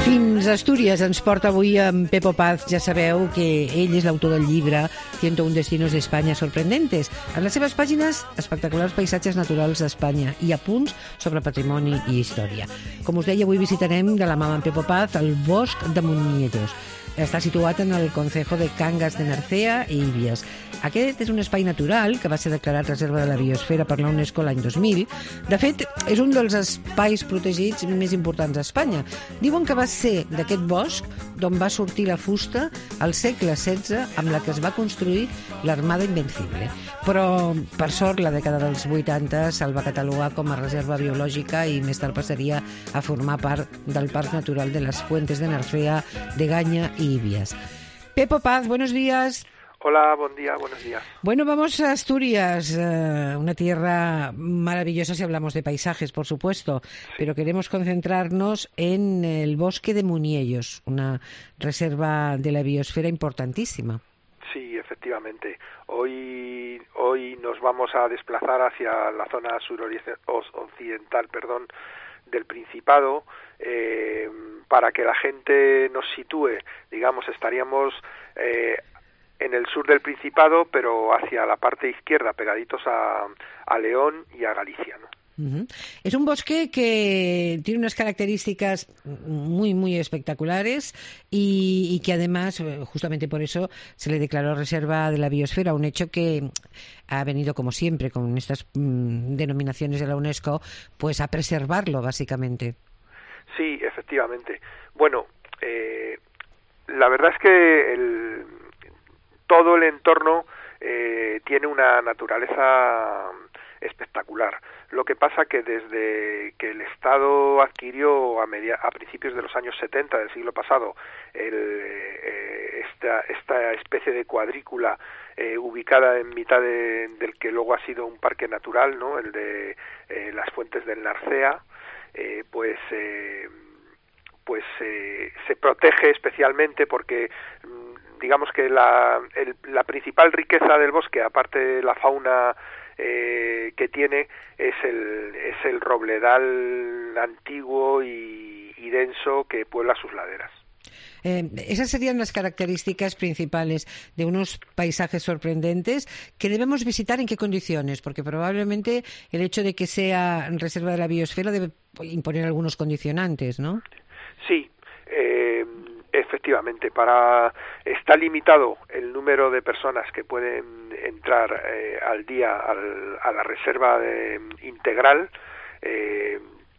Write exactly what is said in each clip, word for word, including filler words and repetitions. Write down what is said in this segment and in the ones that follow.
Fins a Astúries ens porta avui en Pepo Paz. Ja sabeu que ell és l'autor del llibre ciento un destinos de España sorprendentes. En les seves pàgines, espectaculars paisatges naturals d'Espanya i apunts sobre patrimoni i història. Com us deia, avui visitarem de la mà d'en Pepo Paz el bosc de Munieros. Està situat en el concejo de Cangas de Narcea i Ibias. Aquest és un espai natural que va ser declarat reserva de la biosfera per la UNESCO l'any dos mil. De fet, és un dels espais protegits més importants d'Espanya. Diuen que va ser d'aquest bosc d'on va sortir la fusta al segle setze amb la que es va construir l'Armada Invencible. Però, per sort, la dècada dels vuitanta se'l va catalogar com a reserva biològica i més tard passaria a formar part del Parc Natural de les Fuentes de Narcea, de Gaña y Ibias. Pepo Paz, buenos días. Hola, buen día, buenos días. Bueno, vamos a Asturias, eh, una tierra maravillosa si hablamos de paisajes, por supuesto, sí. Pero queremos concentrarnos en el bosque de Munieros, una reserva de la biosfera importantísima. Sí, efectivamente. Hoy, hoy nos vamos a desplazar hacia la zona suroccidental, perdón, del Principado, eh, para que la gente nos sitúe. Digamos, estaríamos eh, en el sur del Principado, pero hacia la parte izquierda, pegaditos a, a León y a Galicia, ¿no? Uh-huh. Es un bosque que tiene unas características muy, muy espectaculares y, y que además, justamente por eso, se le declaró reserva de la biosfera, un hecho que ha venido, como siempre, con estas mm, denominaciones de la UNESCO, pues a preservarlo, básicamente. Sí, efectivamente. Bueno, eh, la verdad es que el, todo el entorno eh, tiene una naturaleza espectacular. Lo que pasa que desde que el Estado adquirió a, media, a principios de los años setenta del siglo pasado el, eh, esta, esta especie de cuadrícula eh, ubicada en mitad de, del que luego ha sido un parque natural, ¿no? El de eh, las Fuentes del Narcea, eh, pues eh, pues eh, se protege especialmente porque digamos que la, el, la principal riqueza del bosque, aparte de la fauna Eh, que tiene, es el, es el robledal antiguo y, y denso que puebla sus laderas. Eh, esas serían las características principales de unos paisajes sorprendentes que debemos visitar. ¿En qué condiciones? Porque probablemente el hecho de que sea reserva de la biosfera debe imponer algunos condicionantes, ¿no? Sí, eh, efectivamente, para está limitado el número de personas que pueden entrar eh, al día al, a la reserva de, integral. Eh,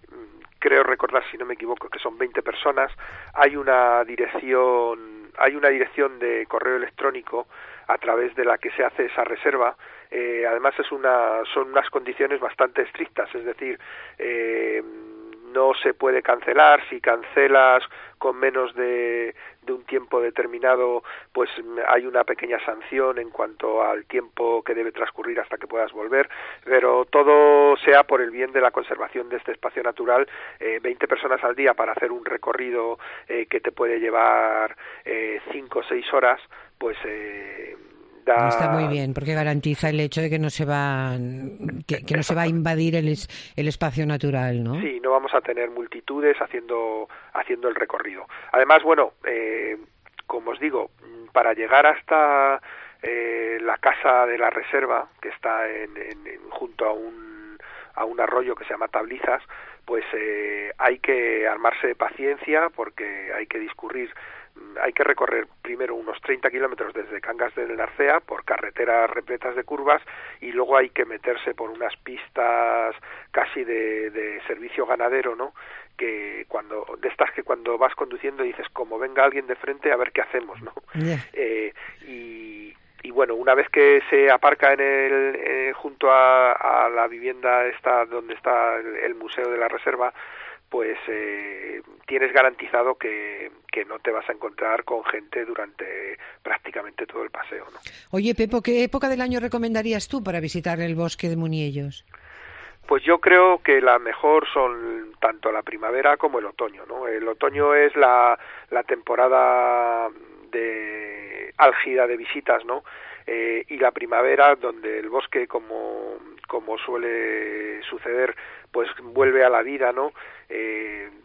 creo recordar, si no me equivoco, que son veinte personas. Hay una dirección, hay una dirección de correo electrónico a través de la que se hace esa reserva. Eh, además es una, son unas condiciones bastante estrictas, es decir, eh, no se puede cancelar. Si cancelas con menos de, de un tiempo determinado, pues hay una pequeña sanción en cuanto al tiempo que debe transcurrir hasta que puedas volver, pero todo sea por el bien de la conservación de este espacio natural. eh, veinte personas al día para hacer un recorrido eh, que te puede llevar eh, cinco o seis horas, pues eh, Da... Está muy bien, porque garantiza el hecho de que no se va que, que no se va a invadir el, es, el espacio natural, ¿no? Sí, no vamos a tener multitudes haciendo haciendo el recorrido. Además, bueno, eh, como os digo, para llegar hasta eh, la casa de la reserva, que está en, en, en, junto a un a un arroyo que se llama Tablizas, pues eh, hay que armarse de paciencia porque hay que discurrir. Hay que recorrer primero unos treinta kilómetros desde Cangas del Narcea por carreteras repletas de curvas y luego hay que meterse por unas pistas casi de, de servicio ganadero, ¿no? Que cuando de estas que cuando vas conduciendo dices, como venga alguien de frente, a ver qué hacemos, ¿no? Yeah. Eh, y, y bueno, una vez que se aparca en el eh, junto a, a la vivienda esta donde está el, el museo de la reserva, pues eh, tienes garantizado que, que no te vas a encontrar con gente durante prácticamente todo el paseo, ¿no? Oye, Pepo, ¿qué época del año recomendarías tú para visitar el bosque de Munieros? Pues yo creo que la mejor son tanto la primavera como el otoño, ¿no? El otoño es la, la temporada de álgida de visitas, ¿no? Eh, y la primavera, donde el bosque, como, como suele suceder, pues vuelve a la vida, ¿no? Eh,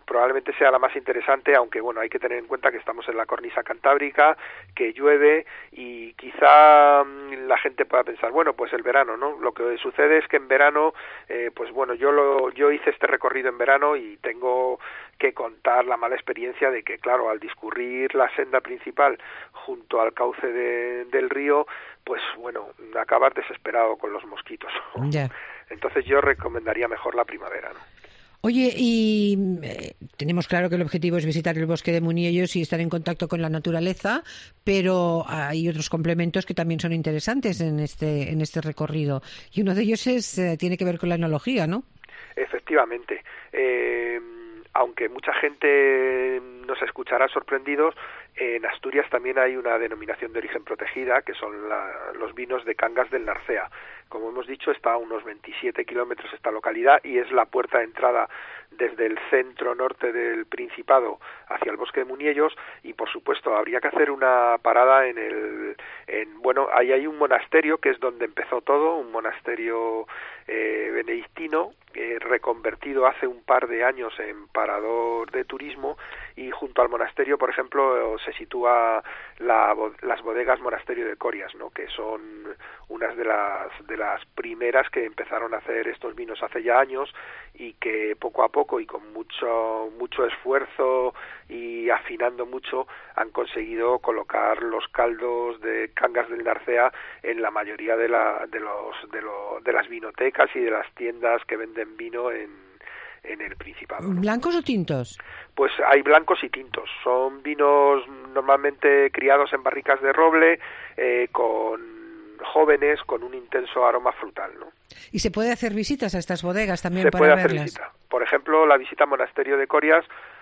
probablemente sea la más interesante, aunque bueno, hay que tener en cuenta que estamos en la cornisa cantábrica, que llueve y quizá la gente pueda pensar, bueno, pues el verano, ¿no? Lo que sucede es que en verano, eh, pues bueno, yo lo yo hice este recorrido en verano y tengo que contar la mala experiencia de que, claro, al discurrir la senda principal junto al cauce de, del río, pues bueno, acabas desesperado con los mosquitos. Ya. Entonces yo recomendaría mejor la primavera, ¿no? Oye, y eh, tenemos claro que el objetivo es visitar el bosque de Muniellos y estar en contacto con la naturaleza, pero hay otros complementos que también son interesantes en este en este recorrido. Y uno de ellos es eh, tiene que ver con la enología, ¿no? Efectivamente. Eh, aunque mucha gente nos escuchará sorprendidos, en Asturias también hay una denominación de origen protegida, que son la, los vinos de Cangas del Narcea. Como hemos dicho, está a unos veintisiete kilómetros esta localidad y es la puerta de entrada desde el centro norte del Principado hacia el bosque de Muniellos, y por supuesto habría que hacer una parada en el en bueno ahí hay un monasterio que es donde empezó todo, un monasterio eh, benedictino eh, reconvertido hace un par de años en parador de turismo, y junto al monasterio, por ejemplo, se sitúa la, las bodegas Monasterio de Corias, ¿no? Que son unas de las de las primeras que empezaron a hacer estos vinos hace ya años, y que poco a poco y con mucho mucho esfuerzo y afinando mucho han conseguido colocar los caldos de Cangas del Narcea en la mayoría de la de los de, lo, de las vinotecas y de las tiendas que venden vino en en el Principado, ¿no? ¿Blancos o tintos? Pues hay blancos y tintos. Son vinos normalmente criados en barricas de roble, eh, con jóvenes, con un intenso aroma frutal, ¿no? ¿Y se puede hacer visitas a estas bodegas también se para puede verlas? hacer visita. Por ejemplo, la visita al monasterio de Corias,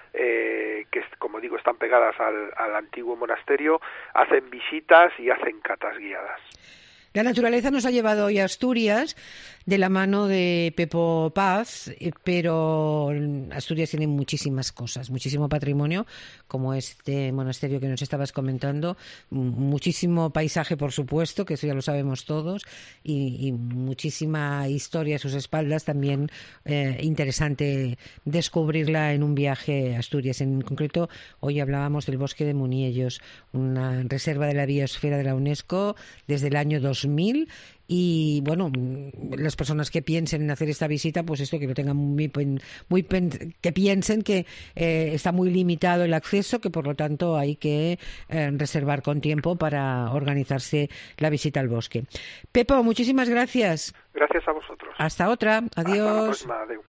eh, que como digo están pegadas al, al antiguo monasterio, hacen visitas y hacen catas guiadas. La naturaleza nos ha llevado hoy a Asturias de la mano de Pepo Paz, pero Asturias tiene muchísimas cosas, muchísimo patrimonio, como este monasterio que nos estabas comentando, muchísimo paisaje, por supuesto, que eso ya lo sabemos todos, y, y muchísima historia a sus espaldas, también eh, interesante descubrirla en un viaje a Asturias. En concreto, hoy hablábamos del bosque de Muniellos, una reserva de la biosfera de la UNESCO desde el año dos mil, y bueno, las personas que piensen en hacer esta visita, pues esto, que lo tengan muy, muy que piensen que eh, está muy limitado el acceso, que por lo tanto hay que eh, reservar con tiempo para organizarse la visita al bosque. Pepo, muchísimas gracias. Gracias a vosotros. Hasta otra. Adiós. Hasta la próxima. Adeu.